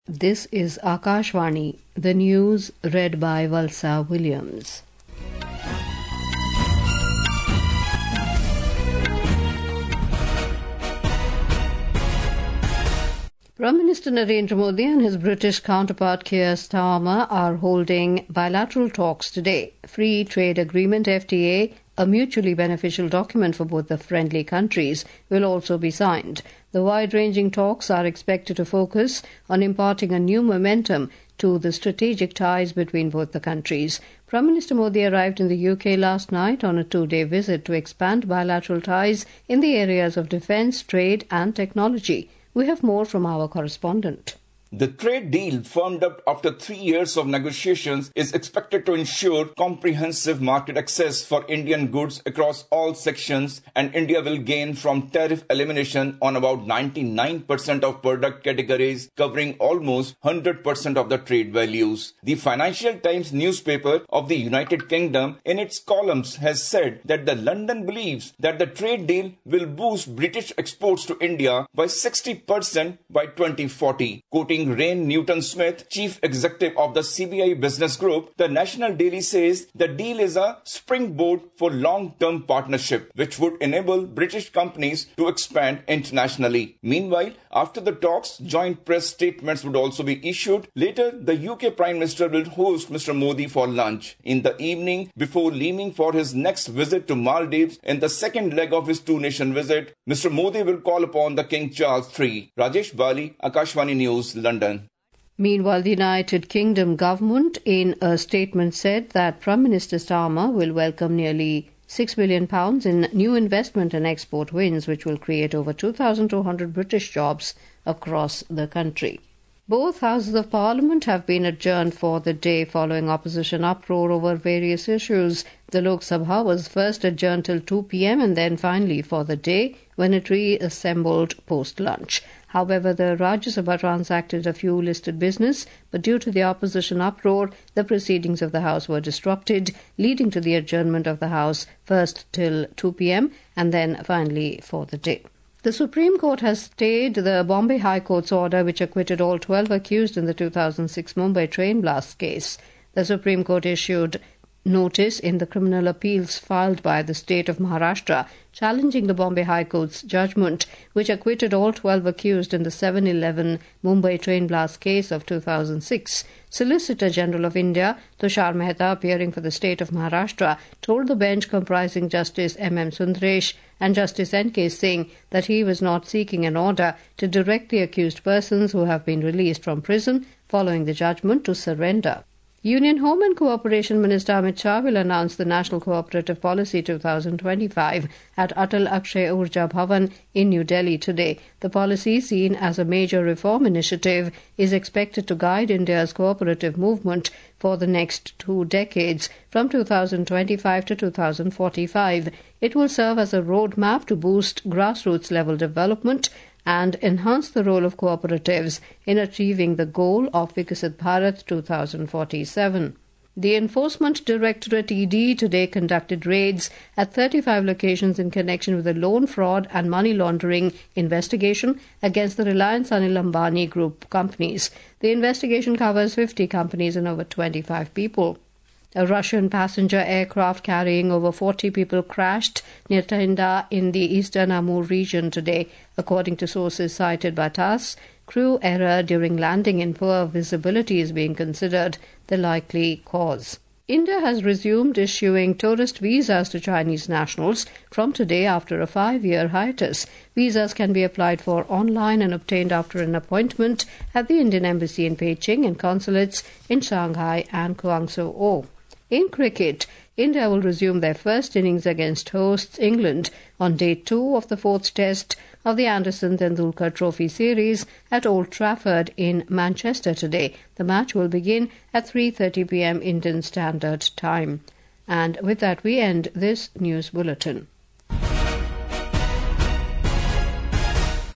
This is Akashvani, the news read by Valsa Williams. Prime Minister Narendra Modi and his British counterpart Keir Starmer are holding bilateral talks today. Free Trade Agreement (FTA), a mutually beneficial document for both the friendly countries, will also be signed. The wide-ranging talks are expected to focus on imparting a new momentum to the strategic ties between both the countries. Prime Minister Modi arrived in the UK last night on a two-day visit to expand bilateral ties in the areas of defence, trade and technology. We have more from our correspondent. The trade deal, firmed up after 3 years of negotiations, is expected to ensure comprehensive market access for Indian goods across all sections, and India will gain from tariff elimination on about 99% of product categories, covering almost 100% of the trade values. The Financial Times newspaper of the United Kingdom, in its columns, has said that the London believes that the trade deal will boost British exports to India by 60% by 2040. Quoting Rain Newton-Smith, chief executive of the CBI Business Group, the National Daily says the deal is a springboard for long-term partnership, which would enable British companies to expand internationally. Meanwhile, after the talks, joint press statements would also be issued. Later, the UK Prime Minister will host Mr. Modi for lunch in the evening before leaving for his next visit to Maldives. In the second leg of his two-nation visit, Mr. Modi will call upon the King Charles III. Rajesh Bali, Akashvani News, London. Meanwhile, the United Kingdom government in a statement said that Prime Minister Starmer will welcome nearly £6 billion in new investment and export wins, which will create over 2,200 British jobs across the country. Both houses of Parliament have been adjourned for the day following opposition uproar over various issues. The Lok Sabha was first adjourned till 2 p.m. and then finally for the day when it reassembled post-lunch. However, the Rajya Sabha transacted a few listed business, but due to the opposition uproar, the proceedings of the House were disrupted, leading to the adjournment of the House first till 2 p.m. and then finally for the day. The Supreme Court has stayed the Bombay High Court's order which acquitted all 12 accused in the 2006 Mumbai train blast case. The Supreme Court issued notice in the criminal appeals filed by the state of Maharashtra challenging the Bombay High Court's judgment which acquitted all 12 accused in the 7/11 Mumbai train blast case of 2006. Solicitor General of India Tushar Mehta, appearing for the state of Maharashtra, told the bench comprising Justice M.M. Sundaresh and Justice N.K. Singh that he was not seeking an order to direct the accused persons who have been released from prison following the judgment to surrender. Union Home and Cooperation Minister Amit Shah will announce the National Cooperative Policy 2025 at Atal Akshay Urja Bhavan in New Delhi today. The policy, seen as a major reform initiative, is expected to guide India's cooperative movement for the next 2 decades, from 2025 to 2045. It will serve as a roadmap to boost grassroots-level development and enhance the role of cooperatives in achieving the goal of Viksit Bharat 2047. The Enforcement Directorate ED today conducted raids at 35 locations in connection with the loan fraud and money laundering investigation against the Reliance Anil Ambani Group companies. The investigation covers 50 companies and over 25 people. A Russian passenger aircraft carrying over 40 people crashed near Tinda in the eastern Amur region today, according to sources cited by TASS. Crew error during landing in poor visibility is being considered the likely cause. India has resumed issuing tourist visas to Chinese nationals from today after a 5-year hiatus. Visas can be applied for online and obtained after an appointment at the Indian Embassy in Beijing and consulates in Shanghai and Guangzhou. In cricket, India will resume their first innings against hosts England on day 2 of the 4th test of the Anderson Tendulkar Trophy series at Old Trafford in Manchester today. The match will begin at 3:30 p.m. Indian Standard Time. And with that, we end this news bulletin.